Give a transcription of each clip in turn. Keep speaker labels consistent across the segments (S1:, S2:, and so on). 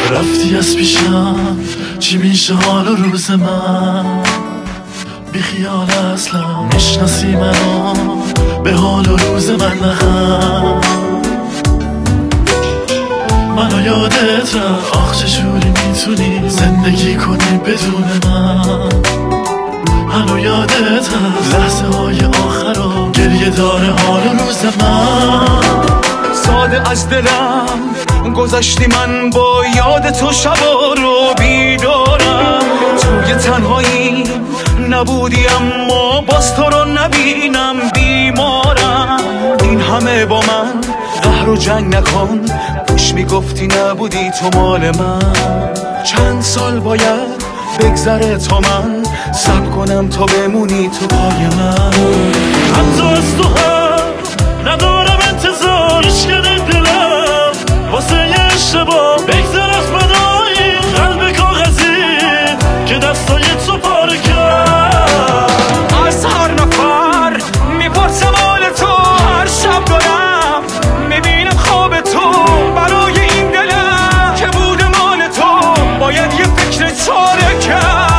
S1: رفتی از پیشم چی میشه حال و روز من؟ بی خیال اصلا میشناسی منو به حال و روز من نخم. منو یادت رفت آخ چجوری میتونی زندگی کنی بدون من؟ منو یادت رفت لحظه های آخر و گریه داره حال و روز من.
S2: ساده از دلم گذشتی من با یاد تو شبا رو بیدارم. توی تنهایی نبودی اما باز تو رو نبینم بیمارم. این همه با من قهر و جنگ نکن، پوش میگفتی نبودی تو مال من. چند سال باید بگذره تا من صبر کنم تا بمونی تو پای من.
S1: حتی از تو هم ندارم انتظار، عشق دلم واسه یه اشتباه بگذر از بدایی قلب کاغذی که دستای تو پاره کرد.
S2: از هر نفر میپرسم حال تو، هر شب دارم میبینم خواب تو. برای این دلم که بود مال تو باید یه فکر چاره کرد.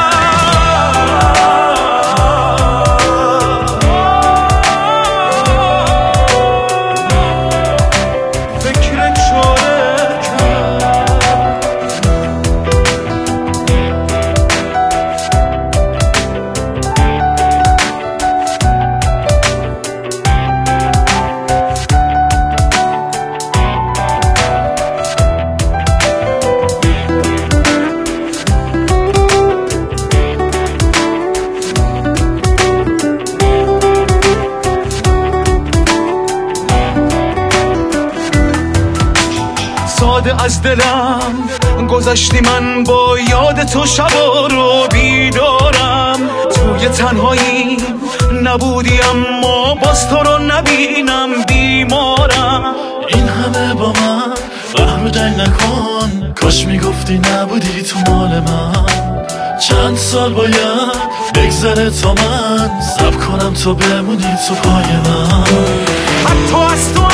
S2: ساده از دلم گذشتی من با یاد تو شبا رو بیدارم. توی تنهایی نبودی اما باز تو رو نبینم بیمارم.
S1: این همه با من قهر و جنگ نکن، کاش میگفتی نبودی تو مال من. چند سال باید بگذره تا من صبر کنم تا بمونی تو پای من.
S2: حتی از تو